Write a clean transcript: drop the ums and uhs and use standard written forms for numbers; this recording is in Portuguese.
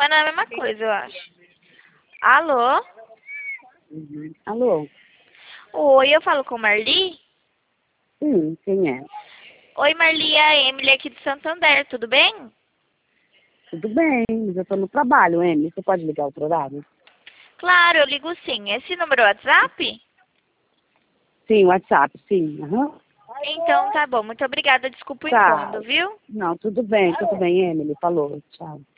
Mas não é a mesma coisa, eu acho. Alô? Uhum. Alô? Oi, eu falo com Marli? Quem é? Oi, Marli, é a Emily aqui de Santander, tudo bem? Tudo bem, mas eu tô no trabalho, Emily. Você pode ligar outro horário? Claro, eu ligo sim. Esse número é o WhatsApp? Sim, WhatsApp, sim. Aham. Então tá bom, muito obrigada, desculpa o Tá. incômodo, viu? Não, tudo bem, Emily. Falou, tchau.